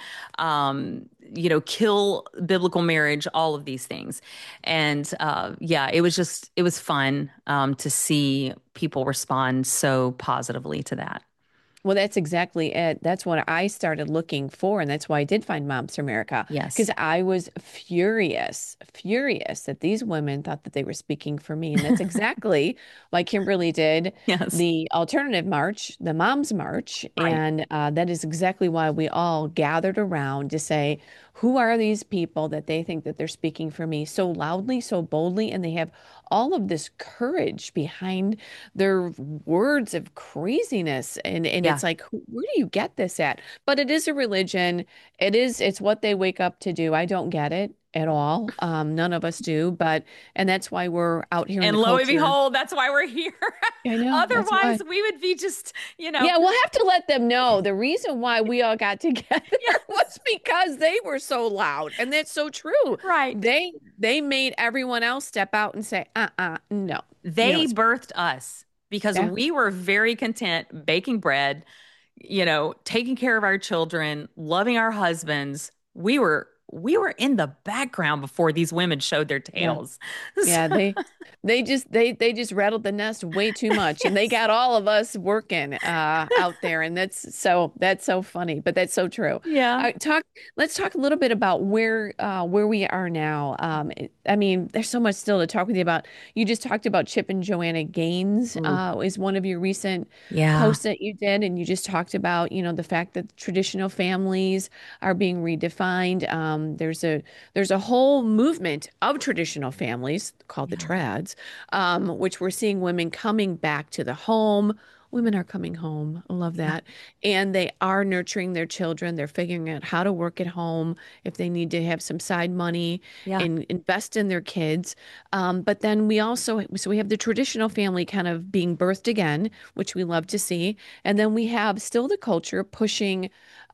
um, you know, kill biblical marriage, all of these things. And uh, yeah, it was just, it was fun um, to see people respond so positively to that.
Well, that's exactly it. That's what I started looking for. And that's why I did find Moms for America, because
Yes.
I was furious, furious that these women thought that they were speaking for me. And that's exactly like Kimberly did
Yes.
the alternative march, the Moms March.
Right.
And uh, that is exactly why we all gathered around to say, who are these people that they think that they're speaking for me so loudly, so boldly, and they have all of this courage behind their words of craziness, and and
Yeah.
it's like, who- where do you get this at? But it is a religion. It is, it's what they wake up to do. I don't get it at all. Um none of us do, but and that's why we're out here in
And
the
lo and
culture.
behold, that's why we're here.
I know, that's
Otherwise,
why.
we would be just, you know,
Yeah, we'll have to let them know the reason why we all got together
yes,
was because they were so loud. And that's so true.
right.
They they made everyone else step out and say, uh-uh, no. You
They
don't speak.
birthed us because
Yeah.
we were very content baking bread, you know, taking care of our children, loving our husbands. We were we were in the background before these women showed their
Yeah.
tails.
Yeah, they they just they they just rattled the nest way too much, and they
Yes.
got all of us working uh out there, and that's so that's so funny, but that's so true.
Yeah.
Uh, talk let's talk a little bit about where uh where we are now. Um it- I mean, there's so much still to talk with you about. You just talked about Chip and Joanna Gaines
Ooh.
uh is one of your recent
Yeah.
posts that you did, and you just talked about, you know, the fact that traditional families are being redefined. Um there's a there's a whole movement of traditional families called the
Yeah.
trads, um, which we're seeing women coming back to the home. Women are coming home. I love
Yeah.
that. And they are nurturing their children. They're figuring out how to work at home if they need to have some side money
Yeah.
and invest in their kids. Um, but then we also, so we have the traditional family kind of being birthed again, which we love to see. And then we have still the culture pushing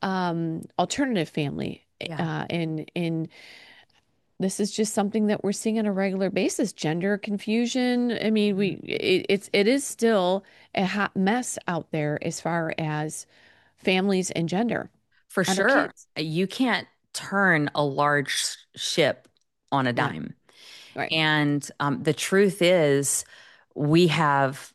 um, alternative family.
Yeah.
Uh, in in this is just something that we're seeing on a regular basis. Gender confusion. I mean, we
Mhm.
it, it's it is still a hot mess out there as far as families and gender
For
and our
sure.
kids.
You can't turn a large sh- ship on a
Yeah,
dime.
right.
And um, the truth is, we have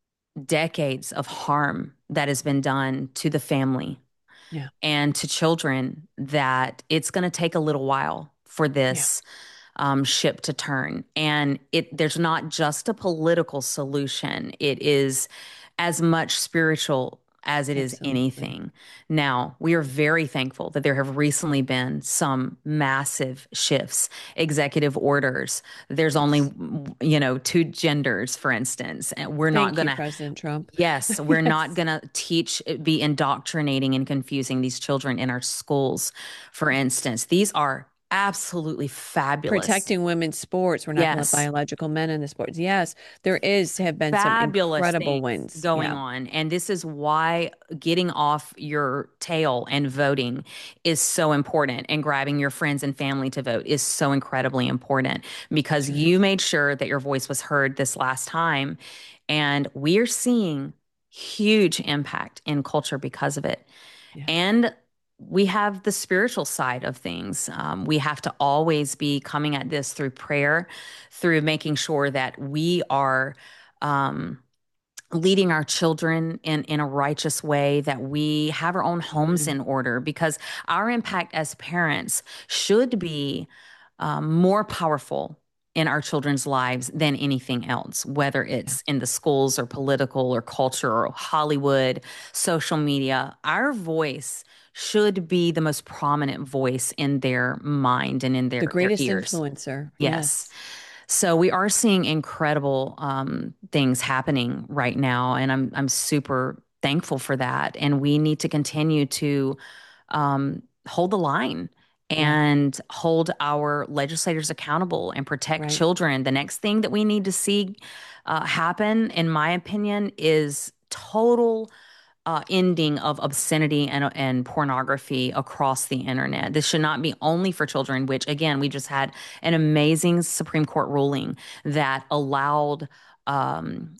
decades of harm that has been done to the family
Yeah,
and to children that it's going to take a little while for
yeah,
this um, ship to turn. And it there's not just a political solution. It is as much spiritual as it is
absolutely.
anything. Now, we are very thankful that there have recently been some massive shifts, executive orders. There's only,
Yes.
you know, two genders, for instance, and we're not
Thank
going
you,
to
President Trump.
Yes, we're not
Yes.
going to teach, be indoctrinating and confusing these children in our schools, for instance. These are absolutely fabulous.
Protecting women's sports. We're not going to let
Yes,
biological men in the sports. Yes, there is have been some
fabulous
incredible
things
wins.
going
Yeah.
on. And this is why getting off your tail and voting is so important, and grabbing your friends and family to vote is so incredibly important, because
Sure
you
is.
made sure that your voice was heard this last time. And we're seeing huge impact in culture because of it.
Yeah.
And we have the spiritual side of things. Um, we have to always be coming at this through prayer, through making sure that we are um, leading our children in, in a righteous way, that we have our own homes
Amen.
in order, because our impact as parents should be um, more powerful in our children's lives than anything else, whether
Yeah.
it's in the schools or political or culture or Hollywood, social media. Our voice should be the most prominent voice in their mind and in
The
their, their
greatest
ears.
influencer.
Yes.
Yes.
So we are seeing incredible um, things happening right now, and I'm I'm super thankful for that. And we need to continue to um, hold the line
Yeah.
and hold our legislators accountable and protect
Right.
children. The next thing that we need to see uh, happen, in my opinion, is total uh, ending of obscenity and, and pornography across the internet. This should not be only for children, which, again, we just had an amazing Supreme Court ruling that allowed um,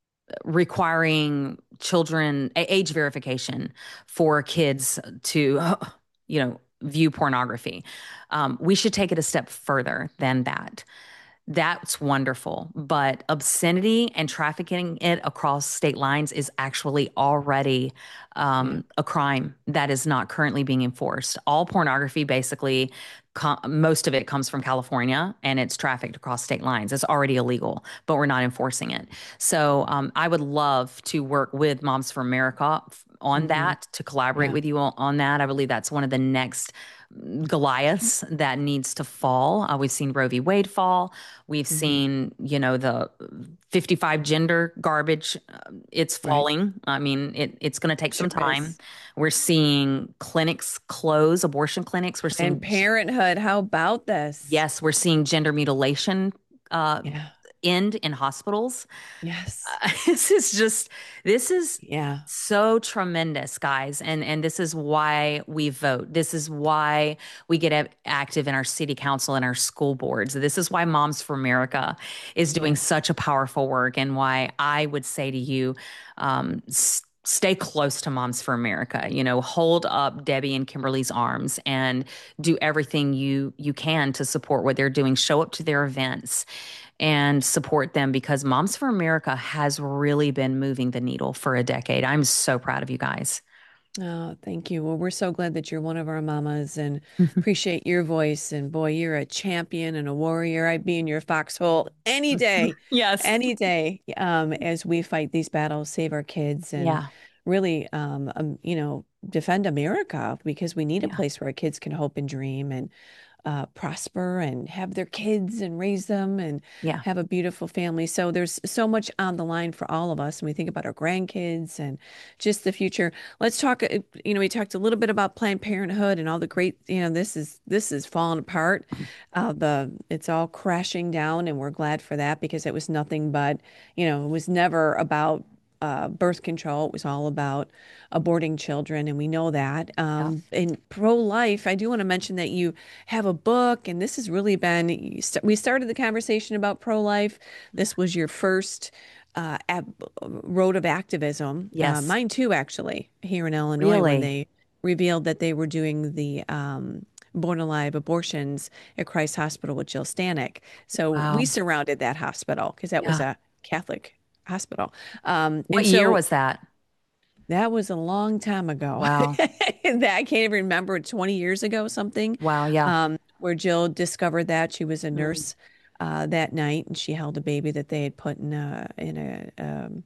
requiring children age verification for kids to, you know, view pornography. Um, we should take it a step further than that. That's wonderful. But obscenity and trafficking it across state lines is actually already
Yeah.
um, a crime that is not currently being enforced. All pornography, basically, co- most of it comes from California and it's trafficked across state lines. It's already illegal, but we're not enforcing it. So um, I would love to work with Moms for America f- on
Hmm.
that, to collaborate
Yeah.
with you on, on that. I believe that's one of the next Goliaths that needs to fall. Uh, we've seen Roe v. Wade fall. We've
Hmm.
seen, you know, the fifty-five gender garbage. Uh, it's
Right.
falling. I mean, it, it's going to take some
Sure
time.
is.
We're seeing clinics close, abortion clinics. We're
Planned
seeing,
Parenthood. How about this?
yes, we're seeing gender mutilation uh,
Yeah.
end in hospitals.
Yes.
Uh, this is just, this is
Yeah.
so tremendous, guys. And and this is why we vote. This is why we get a- active in our city council and our school boards. This is why Moms for America is doing
Yeah.
such a powerful work, and why I would say to you, um, s- stay close to Moms for America. You know, hold up Debbie and Kimberly's arms and do everything you you can to support what they're doing. Show up to their events and support them, because Moms for America has really been moving the needle for a decade. I'm so proud of you guys.
Oh, thank you. Well, we're so glad that you're one of our mamas and appreciate your voice. And boy, you're a champion and a warrior. I'd be in your foxhole any day,
Yes.
any day, um, as we fight these battles, save our kids, and
Yeah.
really, um, um, you know, defend America, because we need a
Yeah.
place where our kids can hope and dream and uh, prosper and have their kids and raise them and
Yeah.
have a beautiful family. So there's so much on the line for all of us. And we think about our grandkids and just the future. Let's talk, uh, you know, we talked a little bit about Planned Parenthood and all the great, you know, this is this is falling apart. Uh, the it's all crashing down, and we're glad for that, because it was nothing but, you know, it was never about uh, birth control. It was all about aborting children, and we know that.
Yeah.
Um, in pro-life, I do want to mention that you have a book, and this has really been, you st we started the conversation about pro-life. This was your first uh, ab road of activism. Uh,
Yes.
mine too, actually, here in Illinois, when
Really.
they revealed that they were doing the um, born alive abortions at Christ Hospital with Jill Stanek. So we
Wow.
surrounded that hospital because that was
Yeah.
a Catholic hospital. Um,
What
and
year
so
was that?
that was a long time ago.
Wow.
That I can't even remember, twenty years ago, something,
Wow. Yeah.
um, where Jill discovered that she was a
Mm.
nurse uh, that night, and she held a baby that they had put in a in a um,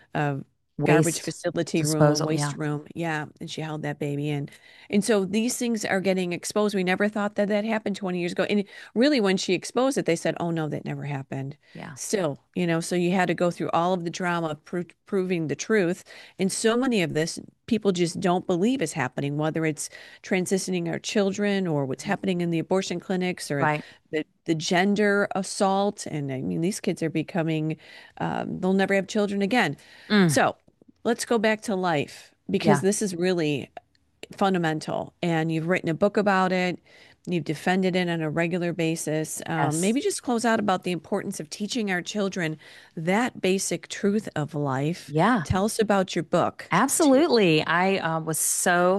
a garbage
Waste
facility room,
disposal. Yeah.
waste room. Yeah, and she held that baby in. And so these things are getting exposed. We never thought that that happened twenty years ago. And really, when she exposed it, they said, "Oh no, that never happened."
Yeah.
Still, you know, so you had to go through all of the drama of pro proving the truth. And so many of this people just don't believe is happening, whether it's transitioning our children or what's happening in the abortion clinics or
Right.
the, the gender assault. And I mean, these kids are becoming, um, they'll never have children again.
Mm.
So let's go back to life, because
Yeah.
this is really fundamental. And you've written a book about it. You've defended it on a regular basis. Um,
Yes.
maybe just close out about the importance of teaching our children that basic truth of life.
Yeah.
Tell us about your book too.
Absolutely. I uh, was so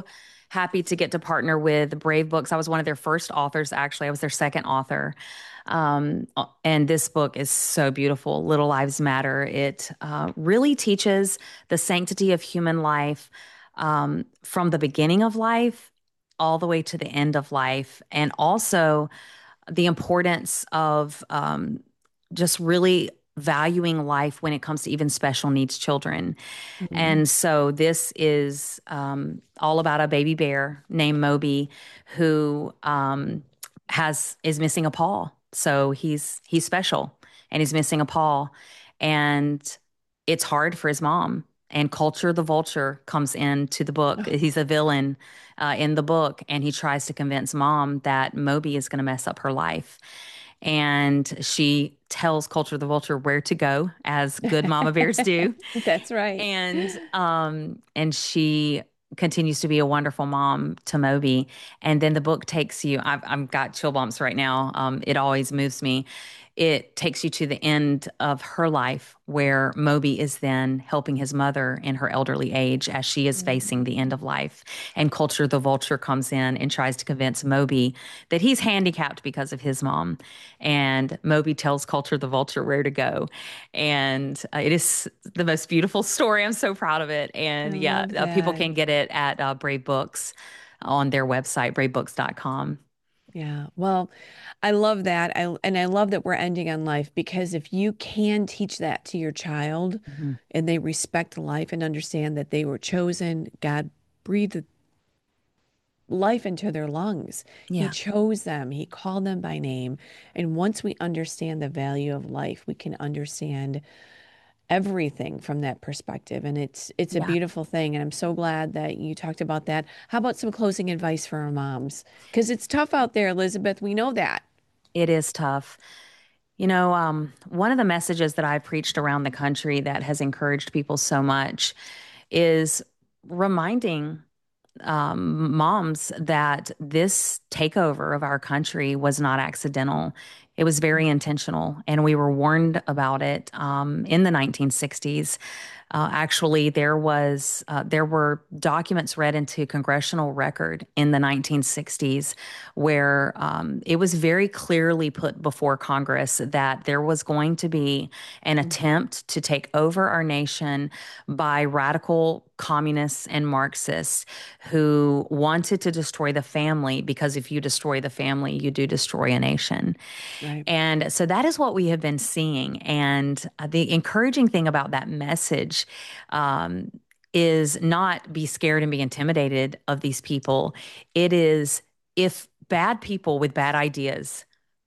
happy to get to partner with Brave Books. I was one of their first authors, actually. I was their second author. Um, and this book is so beautiful, Little Lives Matter. It uh, really teaches the sanctity of human life um, from the beginning of life all the way to the end of life, and also the importance of um, just really valuing life when it comes to even special needs children.
Mhm.
And so this is um, all about a baby bear named Moby who um, has is missing a paw. So he's he's special and he's missing a paw, and it's hard for his mom. And Culture the vulture comes into the book.
Oh,
He's a villain uh, in the book, and he tries to convince mom that Moby is going to mess up her life. And she tells Culture the vulture where to go, as good mama bears do.
that's right.
And um and she continues to be a wonderful mom to Moby. And then the book takes you, I've I've got chill bumps right now. Um, it always moves me. It takes you to the end of her life where Moby is then helping his mother in her elderly age as she is facing the end of life. And Culture the vulture comes in and tries to convince Moby that he's handicapped because of his mom. And Moby tells Culture the vulture where to go. And uh, it is the most beautiful story. I'm so proud of it.
I
And yeah,
love
uh, people
that.
can get it at uh, Brave Books on their website, brave books dot com.
Yeah. Well, I love that. I and I love that we're ending on life, because if you can teach that to your child
Mhm.
and they respect life and understand that they were chosen, God breathed life into their lungs. He
Yeah.
chose them. He called them by name. And once we understand the value of life, we can understand everything from that perspective. And it's it's a
Yeah.
beautiful thing. And I'm so glad that you talked about that. How about some closing advice for our moms? Because it's tough out there, Elizabeth. We know that.
It is tough. You know, um, one of the messages that I've preached around the country that has encouraged people so much is reminding um, moms that this takeover of our country was not accidental. It was very intentional, and we were warned about it um, in the nineteen sixties. Uh, actually, there was uh, there were documents read into congressional record in the nineteen sixties where um, it was very clearly put before Congress that there was going to be an attempt to take over our nation by radical communists and Marxists who wanted to destroy the family, because if you destroy the family, you do destroy a nation.
Right.
And so that is what we have been seeing. And uh, the encouraging thing about that message um, is not be scared and be intimidated of these people. It is, if bad people with bad ideas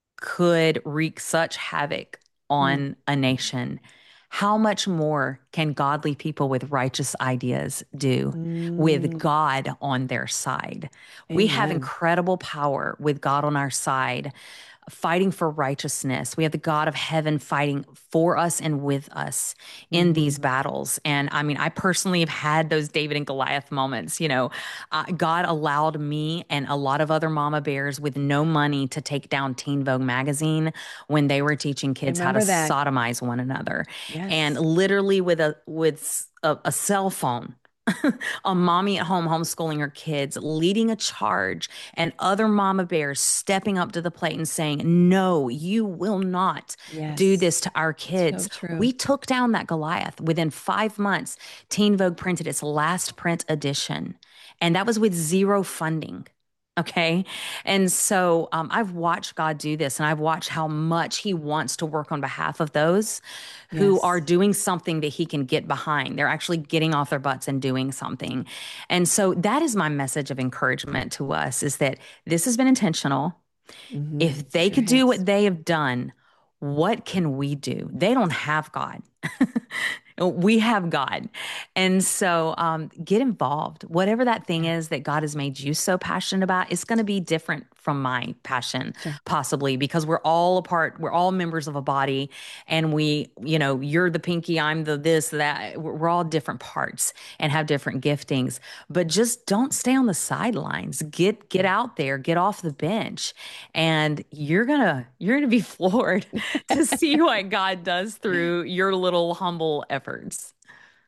could wreak such havoc
Mm.
on a nation, how much more can godly people with righteous ideas do with
Mm.
God on their side? We have
Amen.
incredible power with God on our side, fighting for righteousness. We have the God of heaven fighting for us and with us in
Mhm.
these battles. And I mean, I personally have had those David and Goliath moments. You know, uh, God allowed me and a lot of other mama bears with no money to take down Teen Vogue magazine when they were teaching
I
kids how to
remember that.
sodomize one another. And
Yes.
literally with a with a, a cell phone, a mommy at home homeschooling her kids, leading a charge, and other mama bears stepping up to the plate and saying, no, you will not do
Yes.
this to our
So
kids.
true.
We took down that Goliath. Within five months, Teen Vogue printed its last print edition, and that was with zero funding. Okay. And so um, I've watched God do this, and I've watched how much he wants to work on behalf of those who are
Yes.
doing something that he can get behind. They're actually getting off their butts and doing something. And so that is my message of encouragement to us, is that this has been intentional.
Hmm.
If they
Sure
could do
has.
what they have done, what can we do? They don't have God. We have God. And so um, get involved. Whatever that thing
Yeah.
is that God has made you so passionate about, it's going to be different from my passion,
Sure.
possibly, because we're all a part, we're all members of a body. And we, you know, you're the pinky, I'm the this, that. We're we're all different parts and have different giftings. But just don't stay on the sidelines. Get get
Yeah.
out there, get off the bench, and you're gonna you're gonna be floored to see what God does through your little humble efforts.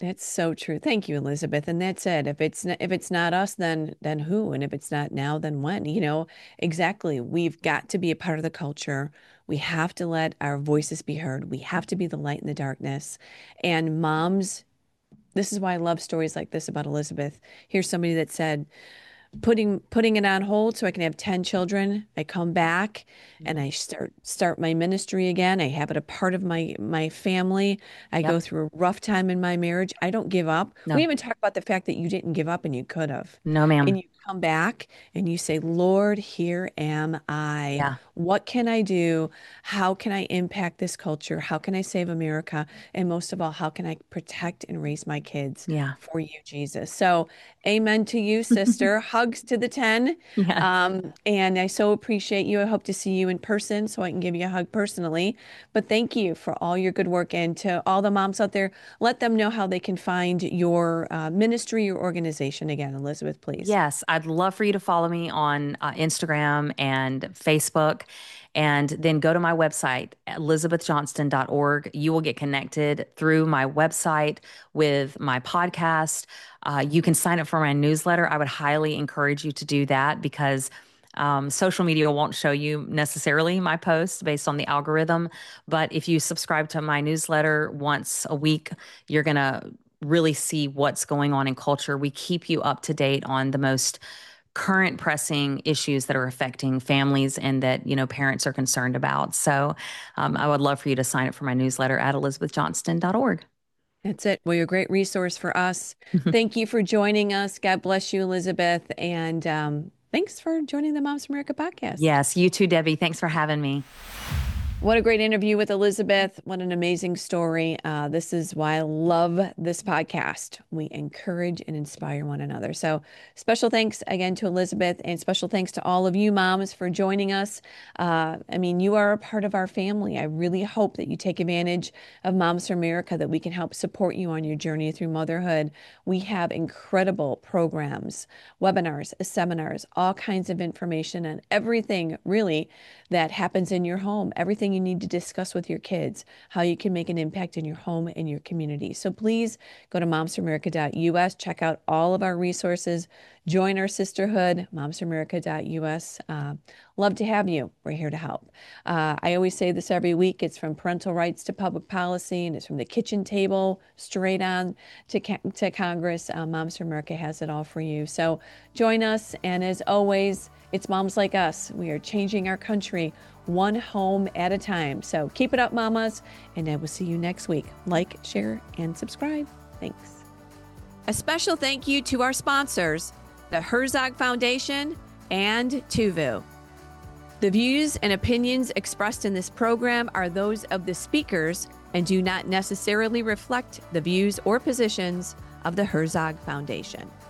That's so true. Thank you, Elizabeth. And that's it. If it's n- if it's not us, then then who? And if it's not now, then when? You know, exactly. We've got to be a part of the culture. We have to let our voices be heard. We have to be the light in the darkness. And moms, this is why I love stories like this about Elizabeth. Here's somebody that said, putting putting it on hold so I can have ten children. I come back and I start start my ministry again. I have it a part of my my family. I
Yep.
go through a rough time in my marriage. I don't give up. We
No,
even talk about the fact that you didn't give up and you could have.
no,
And
ma'am.
you come back and you say, Lord, here am I.
Yeah.
What can I do? How can I impact this culture? How can I save America? And most of all, how can I protect and raise my kids
Yeah.
for you, Jesus? So, amen to you, sister. Hugs to the ten.
Yes.
Um, and I so appreciate you. I hope to see you in person so I can give you a hug personally. But thank you for all your good work. And to all the moms out there, let them know how they can find your uh, ministry, your organization again. Elizabeth, please.
Yes, I'd love for you to follow me on uh, Instagram and Facebook, and then go to my website, elizabeth johnston dot org. You will get connected through my website with my podcast. Uh, you can sign up for my newsletter. I would highly encourage you to do that because um, social media won't show you necessarily my posts based on the algorithm. But if you subscribe to my newsletter once a week, you're going to really see what's going on in culture. We keep you up to date on the most current pressing issues that are affecting families and that, you know, parents are concerned about. So um, I would love for you to sign up for my newsletter at elizabeth johnston dot org.
That's it. Well, you're a great resource for us. Thank you for joining us. God bless you, Elizabeth. And um, thanks for joining the Moms for America podcast.
Yes, you too, Debbie. Thanks for having me.
What a great interview with Elizabeth. What an amazing story. Uh, this is why I love this podcast. We encourage and inspire one another. So special thanks again to Elizabeth, and special thanks to all of you moms for joining us. Uh, I mean, you are a part of our family. I really hope that you take advantage of Moms for America, that we can help support you on your journey through motherhood. We have incredible programs, webinars, seminars, all kinds of information on everything really that happens in your home, everything you need to discuss with your kids, how you can make an impact in your home and your community. So please go to moms for america dot U S, check out all of our resources, join our sisterhood, moms for america dot U S. Uh, love to have you. We're here to help. Uh, I always say this every week. It's from parental rights to public policy, and it's from the kitchen table straight on to, to Congress. Uh, Moms for America has it all for you. So join us. And as always, it's moms like us. We are changing our country one home at a time. So keep it up, mamas, and I will see you next week. Like, share, and subscribe. Thanks. A special thank you to our sponsors, the Herzog Foundation and Tuvu. The views and opinions expressed in this program are those of the speakers and do not necessarily reflect the views or positions of the Herzog Foundation.